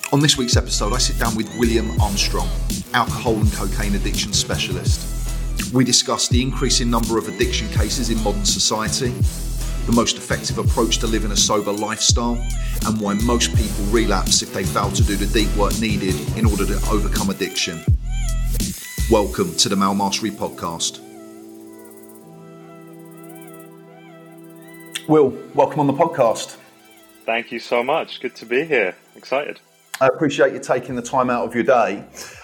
On this week's episode, I sit down with William Armstrong, alcohol and cocaine addiction specialist. We discuss the increasing number of addiction cases in modern society, the most effective approach to living a sober lifestyle, and why most people relapse if they fail to do the deep work needed in order to overcome addiction. Welcome to the Male Mastery Podcast. Will, welcome on the podcast. Thank you so much. Good to be here. Excited. I appreciate you taking the time out of your day.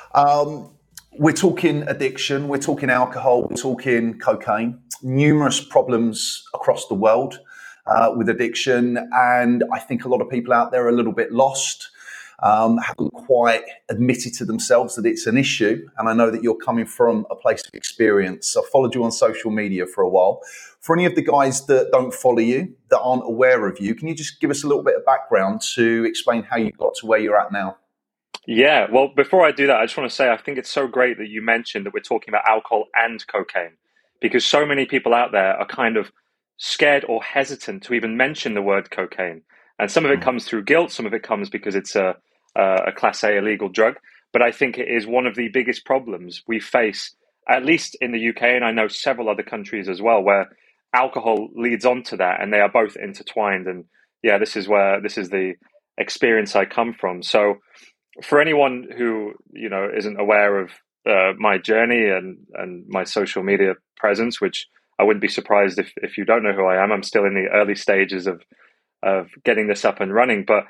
We're talking addiction, we're talking alcohol, we're talking cocaine, numerous problems across the world with addiction. And I think a lot of people out there are a little bit lost, haven't quite admitted to themselves that it's an issue. And I know that you're coming from a place of experience. I followed you on social media for a while. For any of the guys that don't follow you, that aren't aware of you, can you just give us a little bit of background to explain how you got to where you're at now? Yeah, well, before I do that, I just want to say I think it's so great that you mentioned that we're talking about alcohol and cocaine, because so many people out there are kind of scared or hesitant to even mention the word cocaine. And some of it comes through guilt, some of it comes because it's a Class A illegal drug. But I think it is one of the biggest problems we face, at least in the UK, and I know several other countries as well, where alcohol leads on to that, and they are both intertwined. And yeah, this is the experience I come from. So for anyone who, isn't aware of my journey and my social media presence, which I wouldn't be surprised if you don't know who I am. I'm still in the early stages of getting this up and running. But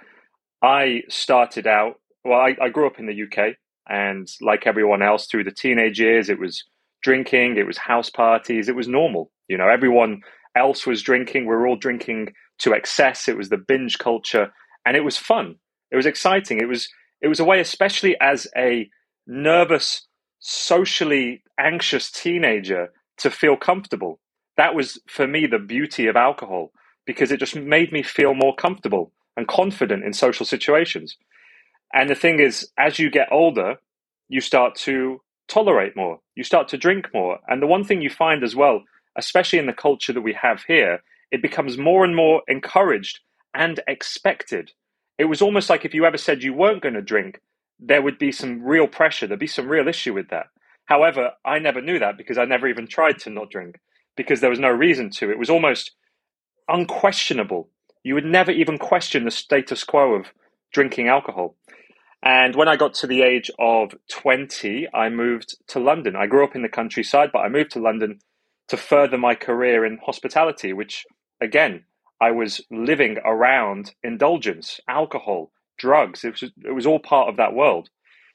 I started out, I grew up in the UK, and like everyone else through the teenage years, it was drinking, it was house parties, it was normal. Everyone else was drinking. We were all drinking to excess. It was the binge culture, and it was fun. It was exciting. It was a way, especially as a nervous, socially anxious teenager, to feel comfortable. That was, for me, the beauty of alcohol, because it just made me feel more comfortable and confident in social situations. And the thing is, as you get older, you start to tolerate more. You start to drink more. And the one thing you find as well, especially in the culture that we have here, it becomes more and more encouraged and expected. It was almost like if you ever said you weren't going to drink, there would be some real pressure. There'd be some real issue with that. However, I never knew that because I never even tried to not drink, because there was no reason to. It was almost unquestionable. You would never even question the status quo of drinking alcohol. And when I got to the age of 20, I moved to London. I grew up in the countryside, but I moved to London to further my career in hospitality, which, again, I was living around indulgence, alcohol, drugs. It was all part of that world.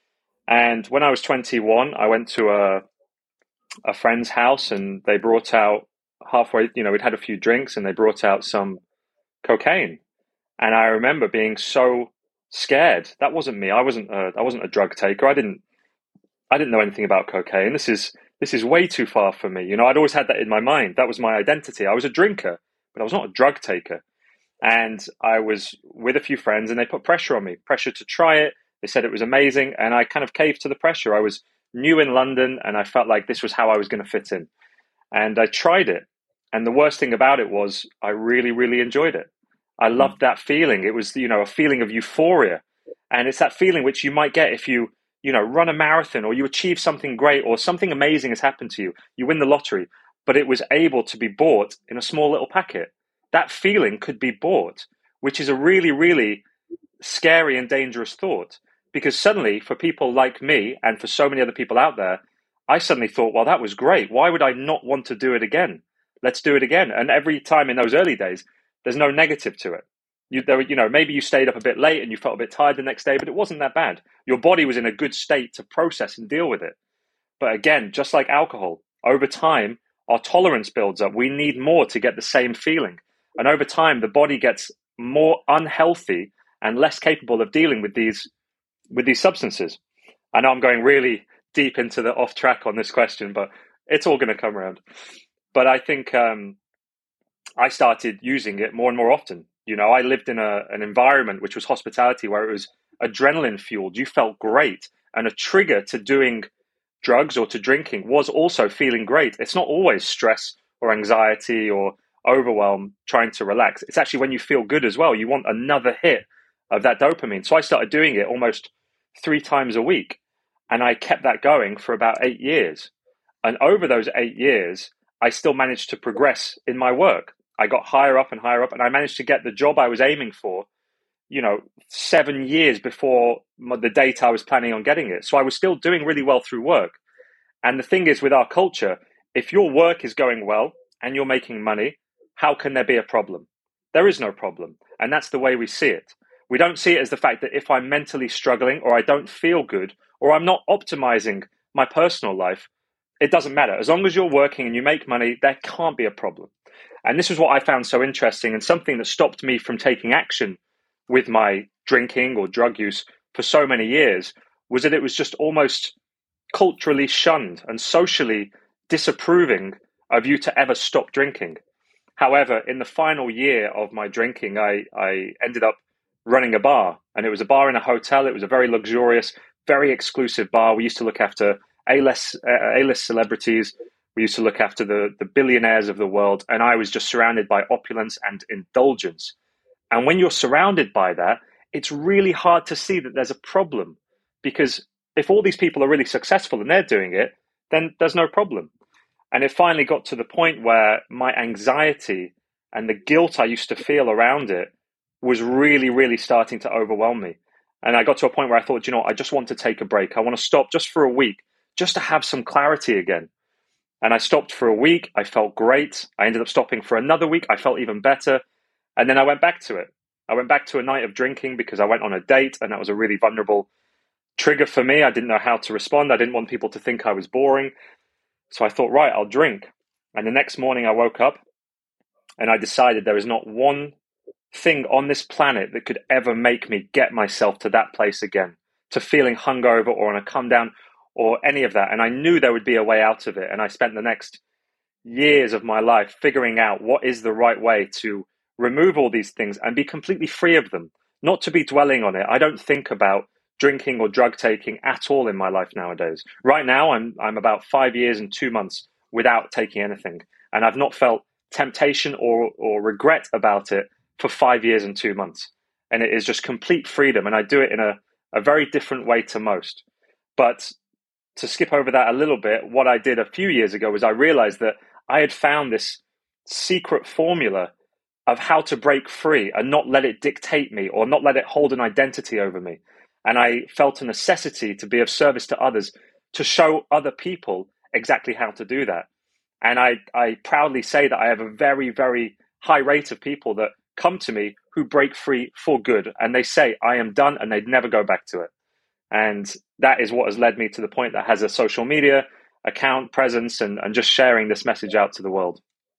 And when I was 21, I went to a friend's house, and they brought out halfway, we'd had a few drinks, and they brought out some cocaine. And I remember being so scared. That wasn't me. I wasn't a drug taker. I didn't know anything about cocaine. This is way too far for me. I'd always had that in my mind. That was my identity. I was a drinker, but I was not a drug taker. And I was with a few friends, and they put pressure on me, pressure to try it. They said it was amazing, and I kind of caved to the pressure. I was new in London, and I felt like this was how I was going to fit in. And I tried it. And the worst thing about it was I really, really enjoyed it. I loved that feeling. It was, a feeling of euphoria. And it's that feeling which you might get if you run a marathon, or you achieve something great, or something amazing has happened to you. You win the lottery, but it was able to be bought in a small little packet. That feeling could be bought, which is a really, really scary and dangerous thought. Because suddenly, for people like me, and for so many other people out there, I suddenly thought, well, that was great. Why would I not want to do it again? Let's do it again. And every time in those early days, there's no negative to it. Maybe you stayed up a bit late and you felt a bit tired the next day, but it wasn't that bad. Your body was in a good state to process and deal with it. But again, just like alcohol, over time, our tolerance builds up. We need more to get the same feeling. And over time, the body gets more unhealthy and less capable of dealing with these substances. I know I'm going really deep into the off track on this question, but it's all going to come around. But I think I started using it more and more often. I lived in an environment which was hospitality, where it was adrenaline fueled. You felt great. And a trigger to doing drugs or to drinking was also feeling great. It's not always stress or anxiety or overwhelm trying to relax. It's actually when you feel good as well. You want another hit of that dopamine. So I started doing it almost 3 times a week. And I kept that going for about 8 years. And over those 8 years, I still managed to progress in my work. I got higher up and higher up, and I managed to get the job I was aiming for, 7 years before the date I was planning on getting it. So I was still doing really well through work. And the thing is, with our culture, if your work is going well and you're making money, how can there be a problem? There is no problem. And that's the way we see it. We don't see it as the fact that if I'm mentally struggling or I don't feel good or I'm not optimizing my personal life, it doesn't matter. As long as you're working and you make money, there can't be a problem. And this is what I found so interesting, and something that stopped me from taking action with my drinking or drug use for so many years was that it was just almost culturally shunned and socially disapproving of you to ever stop drinking. However, in the final year of my drinking, I ended up running a bar, and it was a bar in a hotel. It was a very luxurious, very exclusive bar. We used to look after A-list celebrities. We used to look after the billionaires of the world, and I was just surrounded by opulence and indulgence. And when you're surrounded by that, it's really hard to see that there's a problem, because if all these people are really successful and they're doing it, then there's no problem. And it finally got to the point where my anxiety and the guilt I used to feel around it was really, really starting to overwhelm me. And I got to a point where I thought, I just want to take a break. I want to stop just for a week, just to have some clarity again. And I stopped for a week. I felt great. I ended up stopping for another week. I felt even better. And then I went back to it. I went back to a night of drinking because I went on a date, and that was a really vulnerable trigger for me. I didn't know how to respond. I didn't want people to think I was boring. So I thought, right, I'll drink. And the next morning I woke up and I decided there is not one thing on this planet that could ever make me get myself to that place again, to feeling hungover or on a come down or any of that. And I knew there would be a way out of it. And I spent the next years of my life figuring out what is the right way to remove all these things and be completely free of them, not to be dwelling on it. I don't think about drinking or drug taking at all in my life nowadays. Right now, I'm about 5 years and 2 months without taking anything. And I've not felt temptation or regret about it for 5 years and 2 months. And it is just complete freedom. And I do it in a very different way to most. But to skip over that a little bit, what I did a few years ago was I realized that I had found this secret formula of how to break free and not let it dictate me or not let it hold an identity over me. And I felt a necessity to be of service to others, to show other people exactly how to do that. And I proudly say that I have a very, very high rate of people that come to me who break free for good. And they say, I am done, and they'd never go back to it. And that is what has led me to the point that has a social media account presence and just sharing this message out to the world.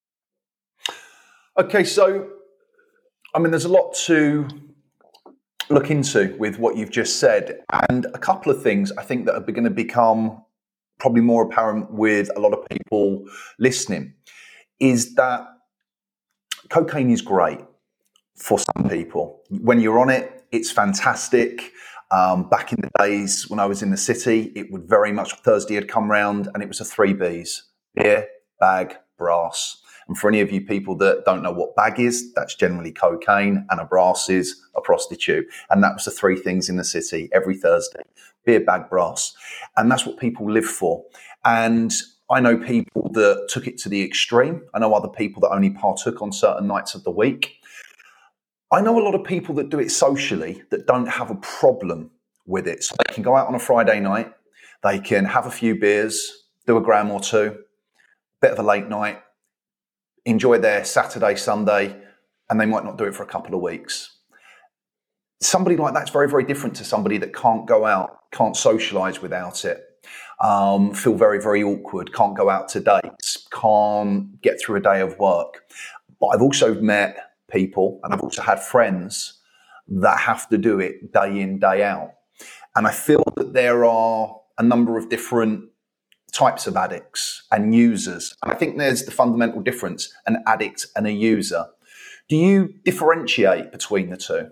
Okay, so, there's a lot to look into with what you've just said. And a couple of things I think that are going to become probably more apparent with a lot of people listening is that cocaine is great for some people. When you're on it, it's fantastic. Back in the days when I was in the city, it would very much, Thursday had come round and it was a 3 Bs: beer, bag, brass. And for any of you people that don't know what bag is, that's generally cocaine, and a brass is a prostitute. And that was the 3 things in the city every Thursday: beer, bag, brass. And that's what people live for. And I know people that took it to the extreme. I know other people that only partook on certain nights of the week. I know a lot of people that do it socially that don't have a problem with it. So they can go out on a Friday night, they can have a few beers, do a gram or two, bit of a late night, enjoy their Saturday, Sunday, and they might not do it for a couple of weeks. Somebody like that's very, very different to somebody that can't go out, can't socialise without it, feel very, very awkward, can't go out to dates, can't get through a day of work. But I've also met people, and I've also had friends that have to do it day in, day out. And I feel that there are a number of different types of addicts and users. And I think there's the fundamental difference, an addict and a user. Do you differentiate between the two?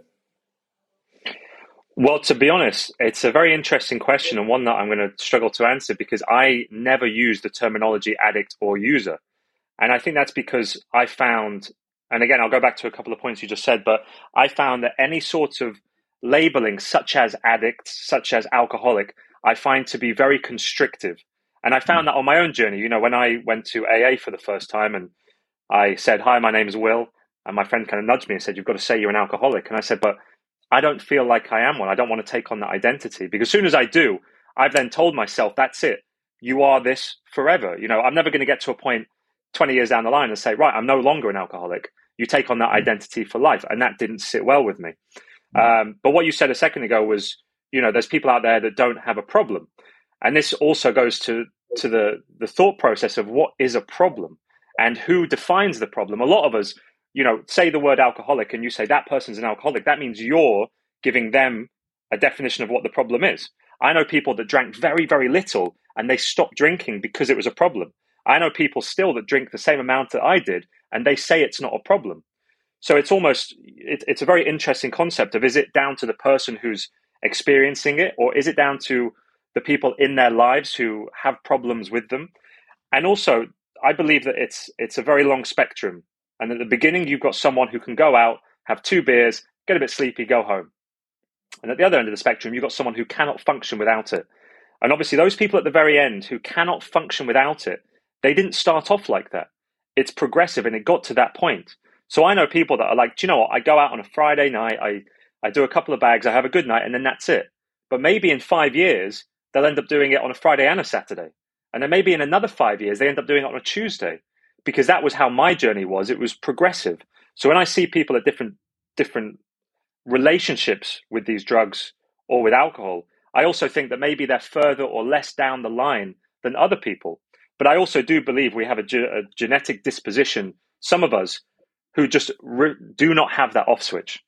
Well, to be honest, it's a very interesting question, and one that I'm going to struggle to answer because I never use the terminology addict or user. And I think that's because I found, and again, I'll go back to a couple of points you just said, but I found that any sort of labeling such as addicts, such as alcoholic, I find to be very constrictive. And I found that on my own journey. You know, when I went to AA for the first time and I said, "Hi, my name is Will," and my friend kind of nudged me and said, "You've got to say you're an alcoholic." And I said, "But I don't feel like I am one. I don't want to take on that identity, because as soon as I do, I've then told myself, that's it. You are this forever. You know, I'm never going to get to a point 20 years down the line and say, right, I'm no longer an alcoholic. You take on that identity for life." And that didn't sit well with me. But what you said a second ago was, you know, there's people out there that don't have a problem. And this also goes to the thought process of what is a problem and who defines the problem. A lot of us, you know, say the word alcoholic and you say that person's an alcoholic. That means you're giving them a definition of what the problem is. I know people that drank very, very little and they stopped drinking because it was a problem. I know people still that drink the same amount that I did and they say it's not a problem. So it's almost, it's a very interesting concept of, is it down to the person who's experiencing it, or is it down to the people in their lives who have problems with them? And also, I believe that it's a very long spectrum. And at the beginning, you've got someone who can go out, have 2 beers, get a bit sleepy, go home. And at the other end of the spectrum, you've got someone who cannot function without it. And obviously, those people at the very end who cannot function without it, they didn't start off like that. It's progressive, and it got to that point. So I know people that are like, do you know what? I go out on a Friday night, I do a couple of bags, I have a good night, and then that's it. But maybe in 5 years, they'll end up doing it on a Friday and a Saturday. And then maybe in another 5 years, they end up doing it on a Tuesday, because that was how my journey was. It was progressive. So when I see people at different relationships with these drugs or with alcohol, I also think that maybe they're further or less down the line than other people. But I also do believe we have a genetic disposition, some of us, who just do not have that off switch.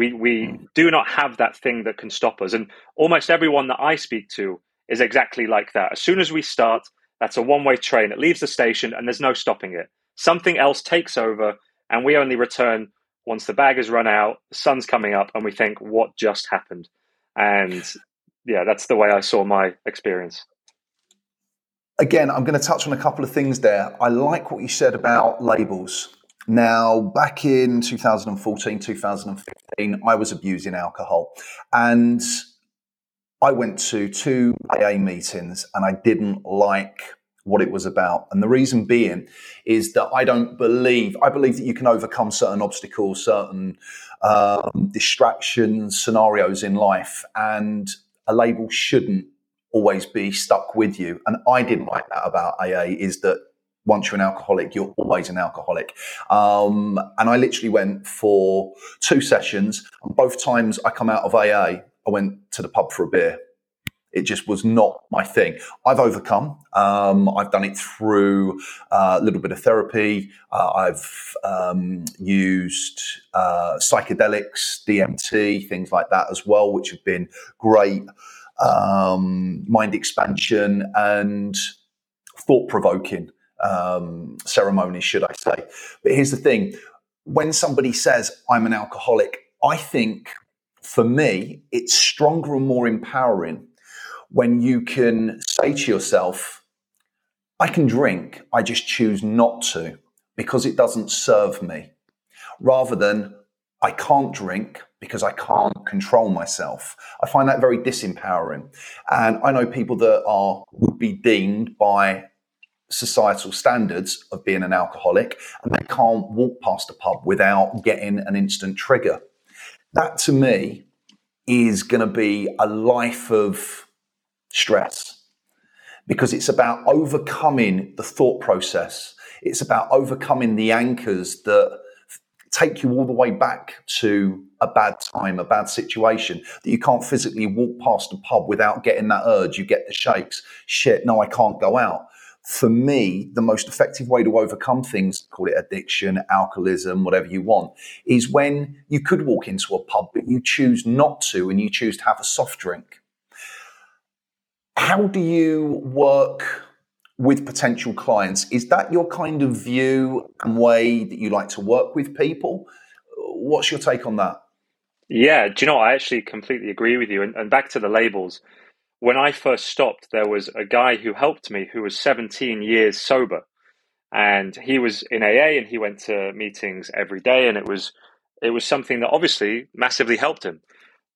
We do not have that thing that can stop us. And almost everyone that I speak to is exactly like that. As soon as we start, that's a one-way train. It leaves the station and there's no stopping it. Something else takes over and we only return once the bag has run out, the sun's coming up, and we think, what just happened? And yeah, that's the way I saw my experience. Again, I'm going to touch on a couple of things there. I like what you said about labels. Now, back in 2014, 2015, I was abusing alcohol, and I went to 2 AA meetings and I didn't like what it was about. And the reason being is that I believe that you can overcome certain obstacles, certain distractions, scenarios in life, and a label shouldn't always be stuck with you. And I didn't like that about AA, is that once you're an alcoholic, you're always an alcoholic. And I literally went for 2 sessions, and both times I come out of AA, I went to the pub for a beer. It just was not my thing. I've overcome. I've done it through a little bit of therapy. I've used psychedelics, DMT, things like that as well, which have been great. Mind expansion and thought-provoking ceremonies, should I say. But here's the thing. When somebody says, I'm an alcoholic, I think, for me, it's stronger and more empowering when you can say to yourself, I can drink, I just choose not to because it doesn't serve me, rather than I can't drink because I can't control myself. I find that very disempowering. And I know people that would be deemed by societal standards of being an alcoholic, and they can't walk past a pub without getting an instant trigger. That to me is going to be a life of stress, because it's about overcoming the thought process. It's about overcoming the anchors that take you all the way back to a bad time, a bad situation, that you can't physically walk past a pub without getting that urge. You get the shakes. Shit, no, I can't go out. For me, the most effective way to overcome things, call it addiction, alcoholism, whatever you want, is when you could walk into a pub, but you choose not to, and you choose to have a soft drink. How do you work with potential clients? Is that your kind of view and way that you like to work with people? What's your take on that? Yeah, do you know, I actually completely agree with you. And back to the labels, when I first stopped, there was a guy who helped me who was 17 years sober. And he was in AA and he went to meetings every day. And it was something that obviously massively helped him.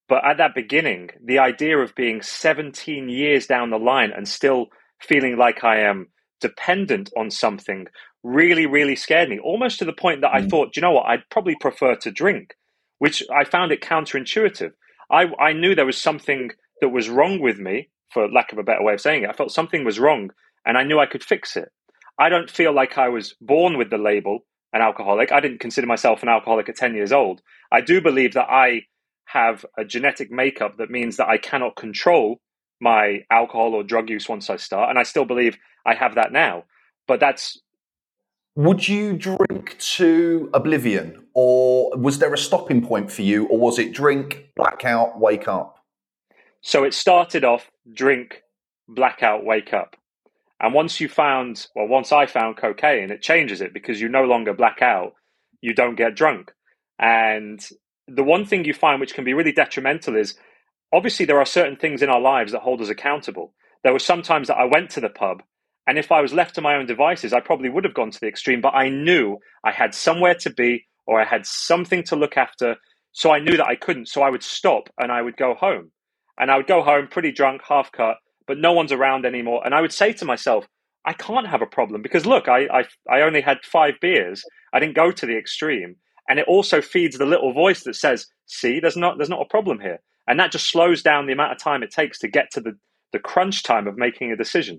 But at that beginning, the idea of being 17 years down the line and still feeling like I am dependent on something really, really scared me, almost to the point that I thought, you know what, I'd probably prefer to drink, which I found it counterintuitive. I knew there was something that was wrong with me, for lack of a better way of saying it. I felt something was wrong and I knew I could fix it. I don't feel like I was born with the label an alcoholic. I didn't consider myself an alcoholic at 10 years old. I do believe that I have a genetic makeup that means that I cannot control my alcohol or drug use once I start. And I still believe I have that now. But that's... Would you drink to oblivion, or was there a stopping point for you, or was it drink, blackout, wake up? So it started off drink, blackout, wake up. And once I found cocaine, it changes it, because you no longer black out, you don't get drunk. And the one thing you find which can be really detrimental is, obviously there are certain things in our lives that hold us accountable. There were some times that I went to the pub, and if I was left to my own devices, I probably would have gone to the extreme, but I knew I had somewhere to be, or I had something to look after, so I knew that I couldn't. So I would stop and I would go home. And I would go home pretty drunk, half cut, but no one's around anymore. And I would say to myself, I can't have a problem, because look, I only had 5 beers. I didn't go to the extreme. And it also feeds the little voice that says, see, there's not a problem here. And that just slows down the amount of time it takes to get to the crunch time of making a decision.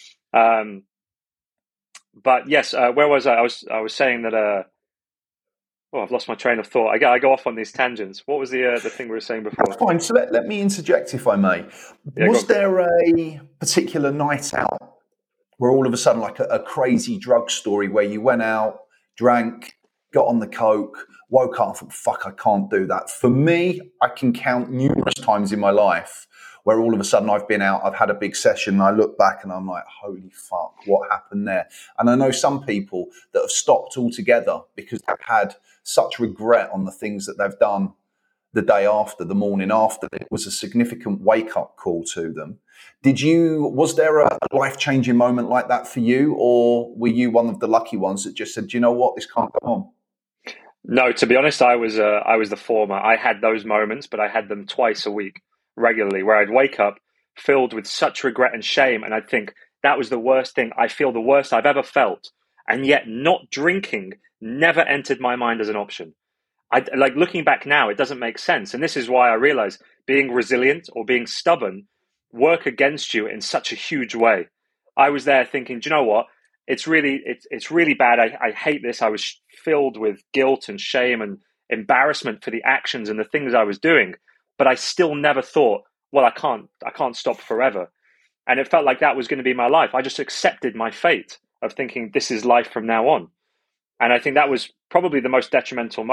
But yes, where was I? I was saying that, I've lost my train of thought. I go off on these tangents. What was the thing we were saying before? That's fine. So let me interject, if I may. Yeah, was there a particular night out where all of a sudden, like a crazy drug story, where you went out, drank, got on the coke, woke up and thought, fuck, I can't do that? For me, I can count numerous times in my life where all of a sudden I've been out, I've had a big session, and I look back and I'm like, holy fuck, what happened there? And I know some people that have stopped altogether because they've had such regret on the things that they've done the day after, the morning after. It was a significant wake-up call to them. Was there a life-changing moment like that for you, or were you one of the lucky ones that just said, do you know what, this can't go on? No, to be honest, I was the former. I had those moments, but I had them twice a week, regularly, where I'd wake up filled with such regret and shame, and I'd think, that was the worst thing. I feel the worst I've ever felt. And yet not drinking never entered my mind as an option. Like, looking back now, it doesn't make sense. And this is why I realize being resilient or being stubborn work against you in such a huge way. I was there thinking, do you know what? It's really bad. I hate this. I was filled with guilt and shame and embarrassment for the actions and the things I was doing. But I still never thought, well, I can't stop forever. And it felt like that was going to be my life. I just accepted my fate of thinking, this is life from now on. And I think that was probably the most detrimental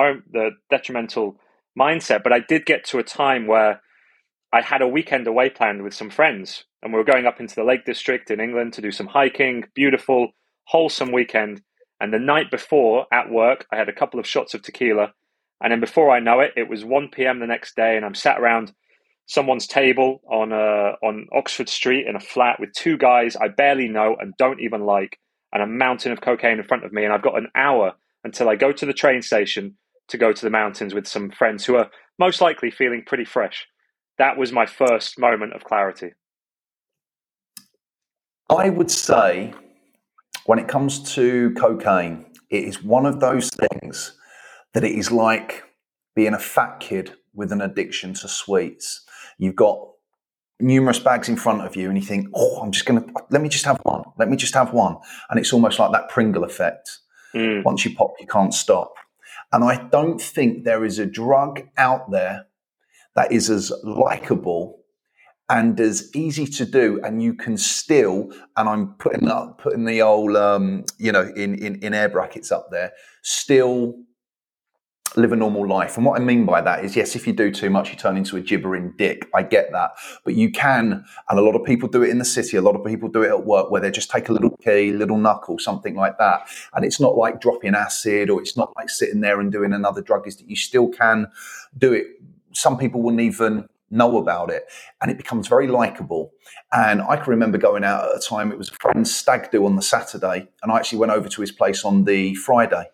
mindset. But I did get to a time where I had a weekend away planned with some friends, and we were going up into the Lake District in England to do some hiking. Beautiful, wholesome weekend. And the night before, at work, I had a couple of shots of tequila. And then before I know it, it was 1 p.m. the next day, and I'm sat around someone's table on Oxford Street in a flat with 2 guys I barely know and don't even like, and a mountain of cocaine in front of me. And I've got an hour until I go to the train station to go to the mountains with some friends who are most likely feeling pretty fresh. That was my first moment of clarity. I would say, when it comes to cocaine, it is one of those things that it is like being a fat kid with an addiction to sweets. You've got numerous bags in front of you and you think, let me just have one. Let me just have one. And it's almost like that Pringle effect. Once you pop, you can't stop. And I don't think there is a drug out there that is as likable and as easy to do, and you can still, and I'm putting the old, in air brackets up there, still live a normal life. And what I mean by that is, yes, if you do too much, you turn into a gibbering dick. I get that. But you can, and a lot of people do it in the city, a lot of people do it at work, where they just take a little key, little knuckle, something like that. And it's not like dropping acid, or it's not like sitting there and doing another drug. Is that you still can do it. Some people wouldn't even know about it, and it becomes very likable. And I can remember going out at a time, it was a friend's stag do on the Saturday, and I actually went over to his place on the Friday.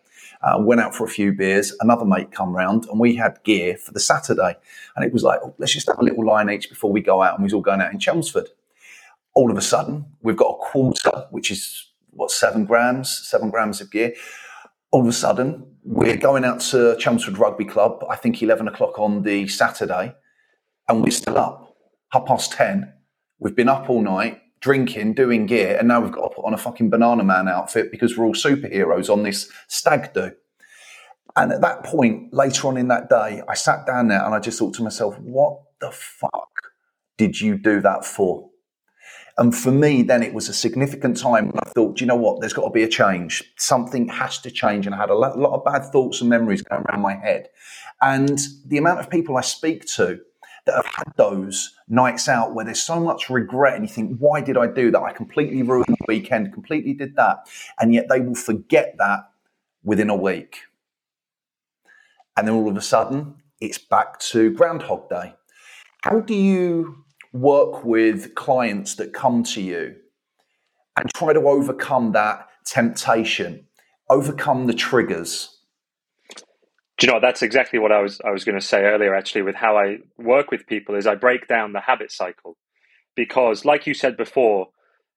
Went out for a few beers. Another mate come round, and we had gear for the Saturday. And it was like, let's just have a little line each before we go out. And we was all going out in Chelmsford. All of a sudden, we've got a quarter, which is 7 grams of gear. All of a sudden, we're going out to Chelmsford Rugby Club, I think 11 o'clock on the Saturday, and we're still up, 10:30. We've been up all night, drinking, doing gear, and now we've got to put on a fucking Banana Man outfit because we're all superheroes on this stag do. And at that point, later on in that day, I sat down there and I just thought to myself, what the fuck did you do that for? And for me, then it was a significant time when I thought, do you know what, there's got to be a change. Something has to change. And I had a lot of bad thoughts and memories going around my head. And the amount of people I speak to that have had those nights out where there's so much regret and you think, why did I do that? I completely ruined the weekend, completely did that. And yet they will forget that within a week. And then all of a sudden, it's back to Groundhog Day. How do you work with clients that come to you and try to overcome that temptation, overcome the triggers? Do you know, that's exactly what I was going to say earlier, actually, with how I work with people is I break down the habit cycle. Because like you said before,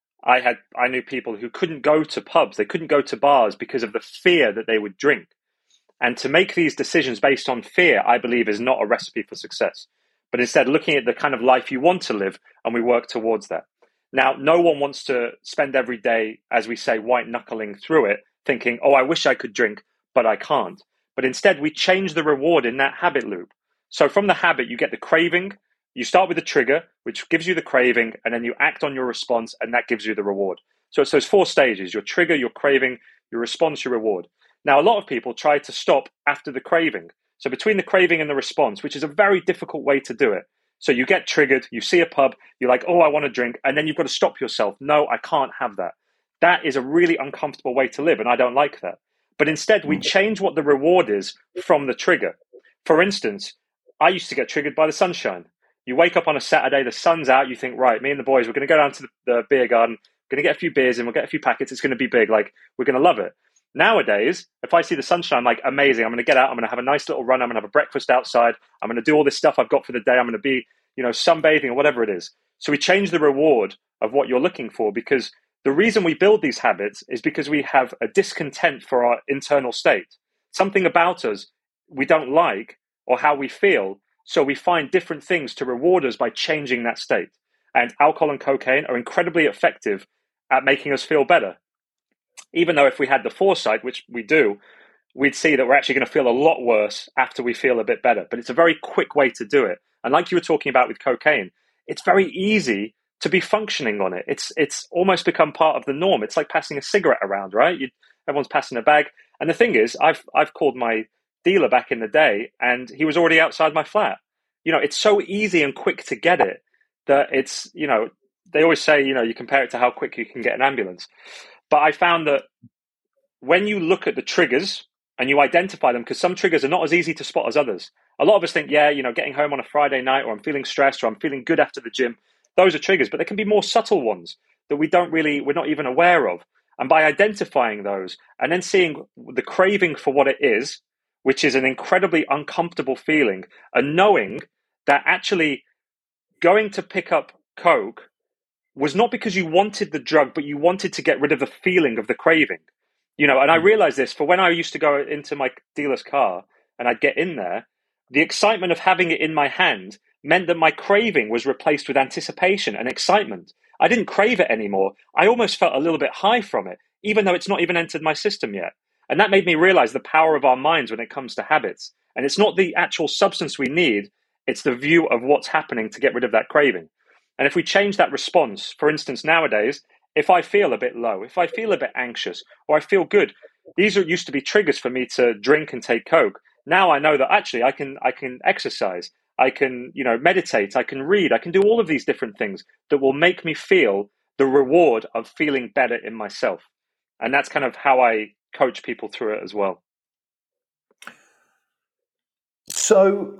I knew people who couldn't go to pubs, they couldn't go to bars because of the fear that they would drink. And to make these decisions based on fear, I believe, is not a recipe for success. But instead, looking at the kind of life you want to live, and we work towards that. Now, no one wants to spend every day, as we say, white knuckling through it, thinking, oh, I wish I could drink, but I can't. But instead, we change the reward in that habit loop. So from the habit, you get the craving. You start with the trigger, which gives you the craving, and then you act on your response, and that gives you the reward. So it's those 4 stages: your trigger, your craving, your response, your reward. Now, a lot of people try to stop after the craving. So between the craving and the response, which is a very difficult way to do it. So you get triggered, you see a pub, you're like, oh, I want to drink. And then you've got to stop yourself. No, I can't have that. That is a really uncomfortable way to live. And I don't like that. But instead, we change what the reward is from the trigger. For instance, I used to get triggered by the sunshine. You wake up on a Saturday, the sun's out, you think, right, me and the boys, we're going to go down to the beer garden, going to get a few beers in, we'll get a few packets, it's going to be big, like, we're going to love it. Nowadays, if I see the sunshine, I'm like, amazing, I'm going to get out, I'm going to have a nice little run, I'm going to have a breakfast outside, I'm going to do all this stuff I've got for the day, I'm going to be, sunbathing or whatever it is. So we change the reward of what you're looking for, because the reason we build these habits is because we have a discontent for our internal state. Something about us we don't like or how we feel. So we find different things to reward us by changing that state. And alcohol and cocaine are incredibly effective at making us feel better. Even though if we had the foresight, which we do, we'd see that we're actually going to feel a lot worse after we feel a bit better. But it's a very quick way to do it. And like you were talking about with cocaine, it's very easy to be functioning on it. It's almost become part of the norm. It's like passing a cigarette around, right? Everyone's passing a bag. And the thing is, I've called my dealer back in the day, and he was already outside my flat. It's so easy and quick to get it that it's, they always say, you compare it to how quick you can get an ambulance. But I found that when you look at the triggers and you identify them, because some triggers are not as easy to spot as others. A lot of us think, getting home on a Friday night, or I'm feeling stressed, or I'm feeling good after the gym. Those are triggers, but there can be more subtle ones that we're not even aware of. And by identifying those and then seeing the craving for what it is, which is an incredibly uncomfortable feeling, and knowing that actually going to pick up Coke was not because you wanted the drug, but you wanted to get rid of the feeling of the craving. And I realized this for when I used to go into my dealer's car and I'd get in there, the excitement of having it in my hand meant that my craving was replaced with anticipation and excitement. I didn't crave it anymore. I almost felt a little bit high from it, even though it's not even entered my system yet. And that made me realize the power of our minds when it comes to habits. And it's not the actual substance we need, it's the view of what's happening to get rid of that craving. And if we change that response, for instance, nowadays, if I feel a bit low, if I feel a bit anxious, or I feel good, these used to be triggers for me to drink and take Coke. Now I know that actually I can exercise, I can, meditate, I can read, I can do all of these different things that will make me feel the reward of feeling better in myself. And that's kind of how I coach people through it as well. So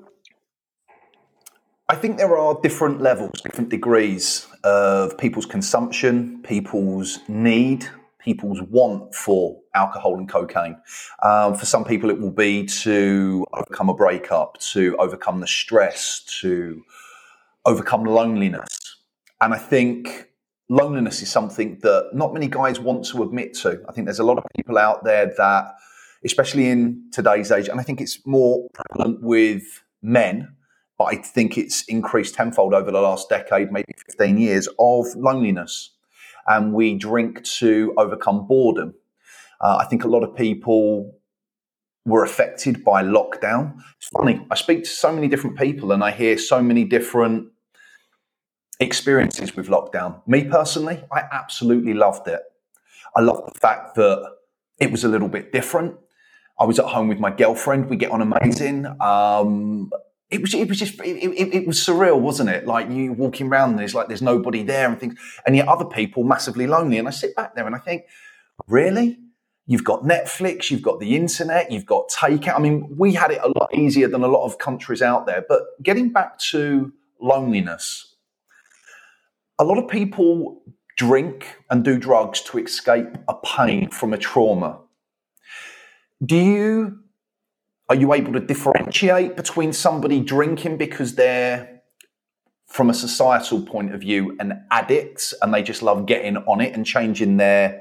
I think there are different levels, different degrees of people's consumption, people's need, people's want for alcohol and cocaine. For some people, it will be to overcome a breakup, to overcome the stress, to overcome loneliness. And I think loneliness is something that not many guys want to admit to. I think there's a lot of people out there that, especially in today's age, and I think it's more prevalent with men, but I think it's increased tenfold over the last decade, maybe 15 years, of loneliness. And we drink to overcome boredom. I think a lot of people were affected by lockdown. It's funny, I speak to so many different people and I hear so many different experiences with lockdown. Me personally, I absolutely loved it. I loved the fact that it was a little bit different. I was at home with my girlfriend. We get on amazing. It was surreal, wasn't it? Like you walking around and it's like there's nobody there and things, and yet other people massively lonely. And I sit back there and I think, really? You've got Netflix, you've got the internet, you've got takeout. I mean, we had it a lot easier than a lot of countries out there. But getting back to loneliness, a lot of people drink and do drugs to escape a pain from a trauma. Are you able to differentiate between somebody drinking because they're, from a societal point of view, an addict and they just love getting on it and changing their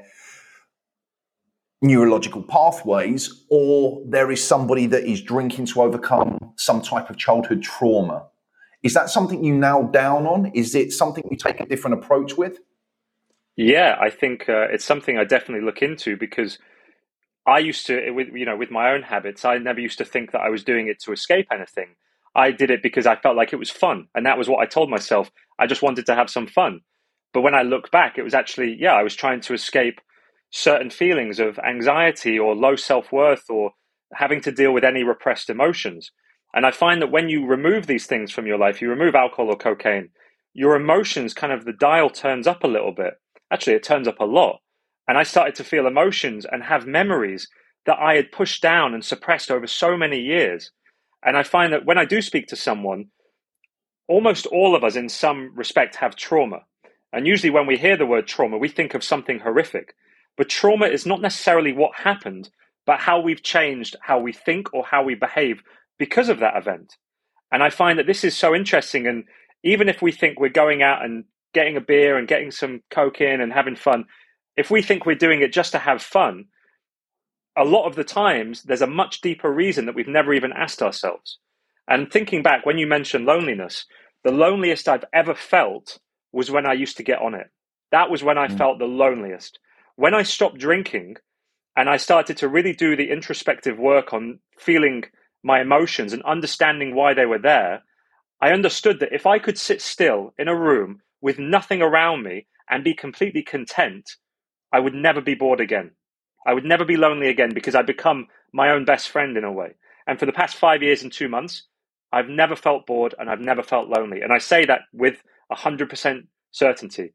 neurological pathways, or there is somebody that is drinking to overcome some type of childhood trauma? Is that something you nail down on? Is it something you take a different approach with? Yeah, I think it's something I definitely look into, because I used to, with my own habits, I never used to think that I was doing it to escape anything. I did it because I felt like it was fun. And that was what I told myself. I just wanted to have some fun. But when I look back, it was actually, I was trying to escape certain feelings of anxiety or low self-worth or having to deal with any repressed emotions. And I find that when you remove these things from your life, you remove alcohol or cocaine, your emotions kind of, the dial turns up a little bit. Actually, it turns up a lot. And I started to feel emotions and have memories that I had pushed down and suppressed over so many years. And I find that when I do speak to someone, almost all of us in some respect have trauma. And usually when we hear the word trauma, we think of something horrific. But trauma is not necessarily what happened, but how we've changed how we think or how we behave because of that event. And I find that this is so interesting. And even if we think we're going out and getting a beer and getting some coke in and having fun, if we think we're doing it just to have fun, a lot of the times there's a much deeper reason that we've never even asked ourselves. And thinking back, when you mentioned loneliness, the loneliest I've ever felt was when I used to get on it. That was when I felt the loneliest. When I stopped drinking and I started to really do the introspective work on feeling my emotions and understanding why they were there, I understood that if I could sit still in a room with nothing around me and be completely content, I would never be bored again. I would never be lonely again, because I become my own best friend in a way. And for the past 5 years and 2 months, I've never felt bored and I've never felt lonely. And I say that with 100% certainty.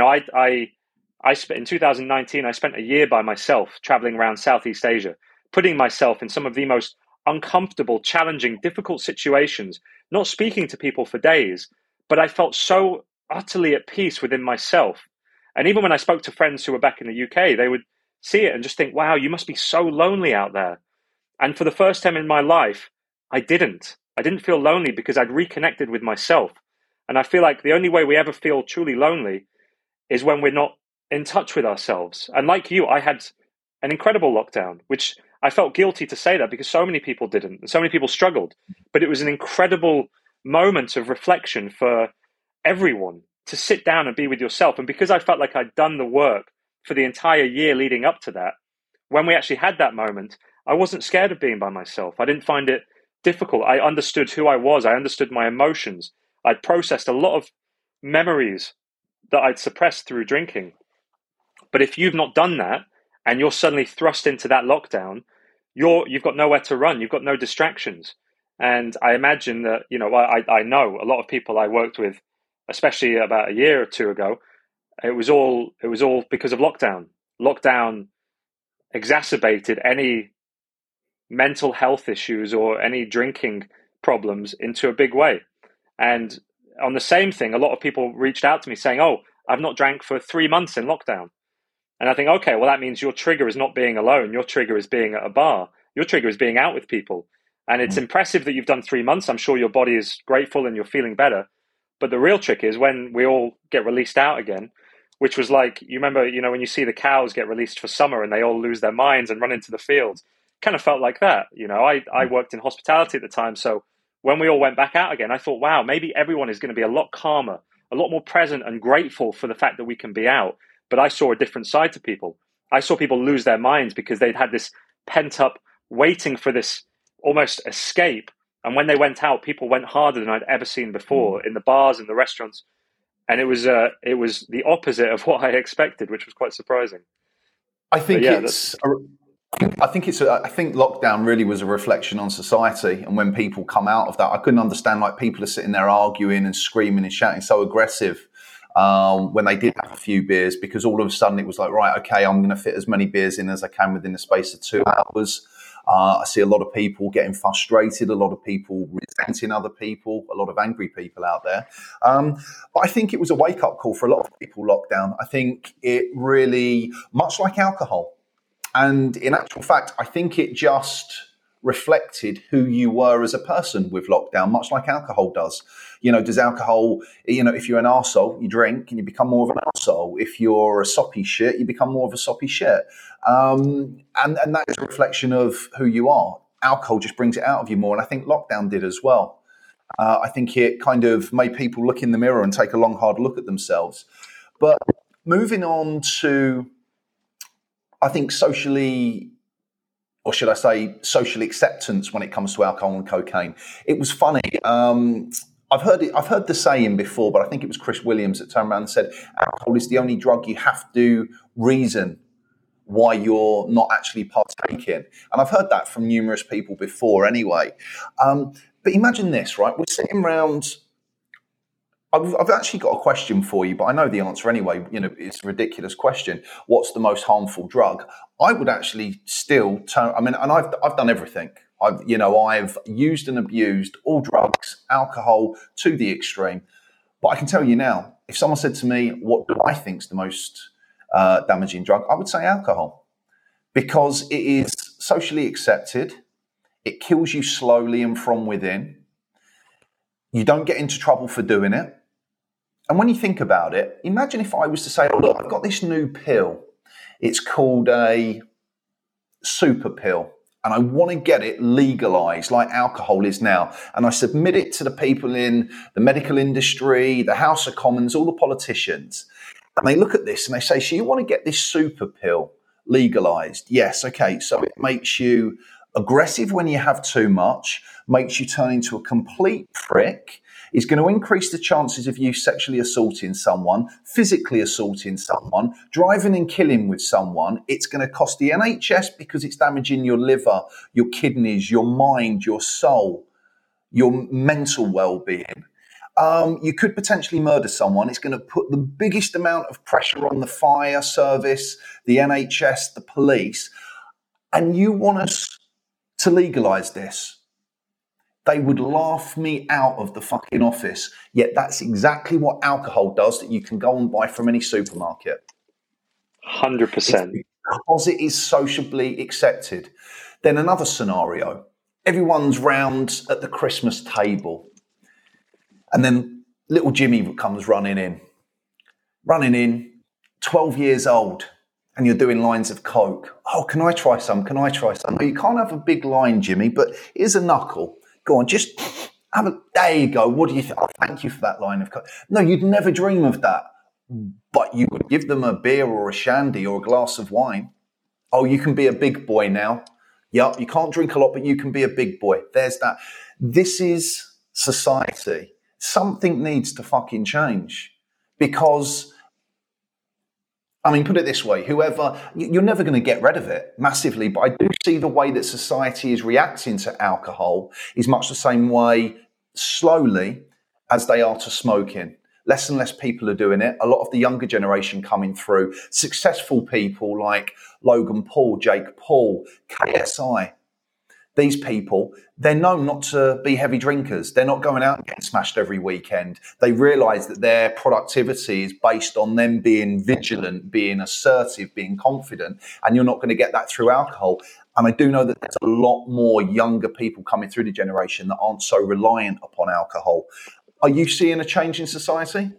I spent in 2019, I spent a year by myself traveling around Southeast Asia, putting myself in some of the most uncomfortable, challenging, difficult situations, not speaking to people for days, but I felt so utterly at peace within myself. And even when I spoke to friends who were back in the UK, they would see it and just think, wow, you must be so lonely out there. And for the first time in my life, I didn't feel lonely, because I'd reconnected with myself. And I feel like the only way we ever feel truly lonely is when we're not in touch with ourselves. And like you, I had an incredible lockdown, which I felt guilty to say that because so many people didn't, and so many people struggled. But it was an incredible moment of reflection for everyone, to sit down and be with yourself. And because I felt like I'd done the work for the entire year leading up to that, when we actually had that moment, I wasn't scared of being by myself. I didn't find it difficult. I understood who I was. I understood my emotions. I'd processed a lot of memories that I'd suppressed through drinking. But if you've not done that and you're suddenly thrust into that lockdown, you've got nowhere to run. You've got no distractions. And I imagine that, I know a lot of people I worked with, especially about a year or two ago, it was all because of lockdown. Lockdown exacerbated any mental health issues or any drinking problems into a big way. And on the same thing, a lot of people reached out to me saying, oh, I've not drank for 3 months in lockdown. And I think, okay, well, that means your trigger is not being alone. Your trigger is being at a bar. Your trigger is being out with people. And it's impressive that you've done 3 months. I'm sure your body is grateful and you're feeling better. But the real trick is when we all get released out again, which was like, you remember, when you see the cows get released for summer and they all lose their minds and run into the fields, kind of felt like that. I worked in hospitality at the time. So when we all went back out again, I thought, wow, maybe everyone is going to be a lot calmer, a lot more present and grateful for the fact that we can be out. But I saw a different side to people. I saw people lose their minds because they'd had this pent up waiting for this almost escape. And when they went out, people went harder than I'd ever seen before in the bars and the restaurants. And it was the opposite of what I expected, which was quite surprising. I think I think lockdown really was a reflection on society. And when people come out of that, I couldn't understand, like, people are sitting there arguing and screaming and shouting, so aggressive when they did have a few beers, because all of a sudden it was like, right, okay, I'm going to fit as many beers in as I can within the space of 2 hours. I see a lot of people getting frustrated, a lot of people resenting other people, a lot of angry people out there. But I think it was a wake-up call for a lot of people, lockdown. I think it really, much like alcohol, and in actual fact, I think it just reflected who you were as a person with lockdown, much like alcohol does. Does alcohol, if you're an arsehole, you drink and you become more of an arsehole. If you're a soppy shit, you become more of a soppy shit. And that is a reflection of who you are. Alcohol just brings it out of you more. And I think lockdown did as well. I think it kind of made people look in the mirror and take a long, hard look at themselves. But moving on to, I think, socially, or should I say social acceptance when it comes to alcohol and cocaine. It was funny. I've heard the saying before, but I think it was Chris Williams that turned around and said, alcohol is the only drug you have to reason why you're not actually partaking. And I've heard that from numerous people before anyway. But imagine this, right? We're sitting around. I've actually got a question for you, but I know the answer anyway. It's a ridiculous question. What's the most harmful drug? I would actually still turn. And I've done everything. I've used and abused all drugs, alcohol to the extreme. But I can tell you now, if someone said to me, "What do I think is the most damaging drug?" I would say alcohol, because it is socially accepted. It kills you slowly and from within. You don't get into trouble for doing it. And when you think about it, imagine if I was to say, "Oh, look, I've got this new pill. It's called a super pill, and I want to get it legalized like alcohol is now. And I submit it to the people in the medical industry, the House of Commons, all the politicians. And they look at this and they say, so you want to get this super pill legalized? Yes, okay. So it makes you aggressive when you have too much, makes you turn into a complete prick, is going to increase the chances of you sexually assaulting someone, physically assaulting someone, driving and killing with someone. It's going to cost the NHS because it's damaging your liver, your kidneys, your mind, your soul, your mental well-being. You could potentially murder someone. It's going to put the biggest amount of pressure on the fire service, the NHS, the police. And you want us to legalise this? They would laugh me out of the fucking office. Yet that's exactly what alcohol does that you can go and buy from any supermarket. 100%. Because it is sociably accepted. Then another scenario. Everyone's round at the Christmas table. And then little Jimmy comes running in, 12 years old. And you're doing lines of Coke. Oh, can I try some? Can I try some? No, you can't have a big line, Jimmy, but here's a knuckle. Go on, just have a, there you go. What do you think? Oh, thank you for that line of Coke. No, you'd never dream of that. But you would give them a beer or a shandy or a glass of wine. Oh, you can be a big boy now. Yep, you can't drink a lot, but you can be a big boy. There's that. This is society. Something needs to fucking change. Because, I mean, put it this way, you're never going to get rid of it massively, but I do see the way that society is reacting to alcohol is much the same way, slowly, as they are to smoking. Less and less people are doing it. A lot of the younger generation coming through, successful people like Logan Paul, Jake Paul, KSI, these people, they're known not to be heavy drinkers. They're not going out and getting smashed every weekend. They realise that their productivity is based on them being vigilant, being assertive, being confident, and you're not going to get that through alcohol. And I do know that there's a lot more younger people coming through the generation that aren't so reliant upon alcohol. Are you seeing a change in society?